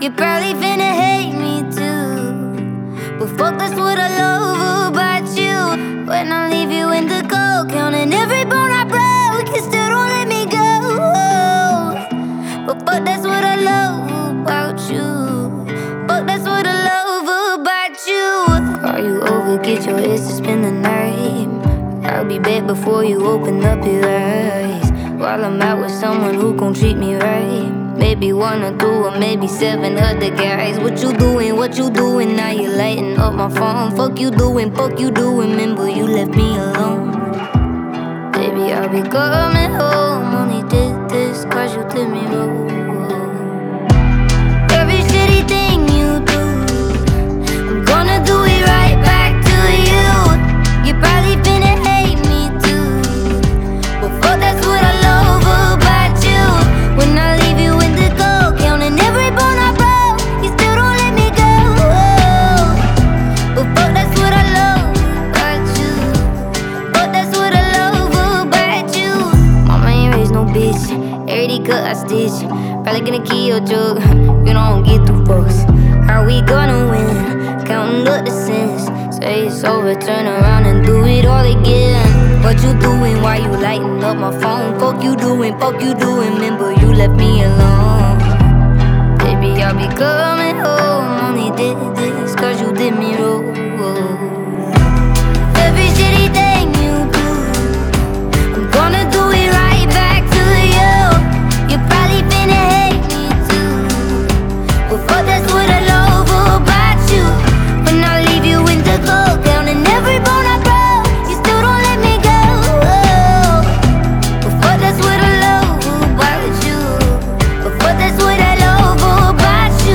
You probably finna hate me too, but fuck, that's what I love about you. When I leave you in the cold, counting every bone I broke, you still don't let me go. But fuck, that's what I love about you. Fuck, that's what I love about you. Call you over, get your ass to spend the night. I'll be back before you open up your eyes. While I'm out with someone who gon' treat me right. Maybe one or two or maybe 7 other guys. What you doing, now you lighting up my phone. Fuck you doing, remember you left me alone. Baby, I'll be coming home. Only did this cause you did me wrong. Every shitty thing you do, I'm gonna do it right back to you. You probably finna hate me too, but fuck, that's what I love about you. When I leave you in the cold, counting every bone I broke, you still don't let me go. But fuck, that's what I love about you. Fuck, that's what I love about you. Mama ain't raised no bitch, everyday cut I stitch. Probably gonna kill your joke, you don't get the fucks. How we gonna win? Counting up the sins. Say it's over, turn around and do it all again. What you doing, why you lighting up my phone? Fuck you doing, remember you left me alone. Baby, I'll be coming home. Only did this cause you did me wrong. Every shitty thing you do, I'm gonna do it right back to you. You probably finna hate me too, but fuck, that's what I love about you. When I leave you in the cold, counting every bone I broke, you still don't let me go. But fuck, that's what I love about you. But fuck, that's what I love about you.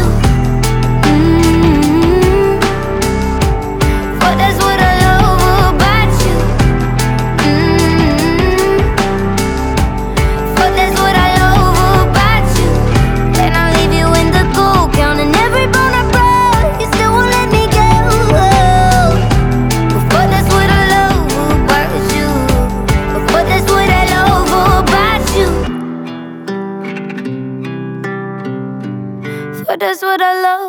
Fuck, that's what I love about you. Fuck, that's what I love about you. When I leave you in the cold, counting every bone I broke, you still won't let me go. But fuck, that's what I love about you. But fuck, that's what I love about you. Fuck, that's what I love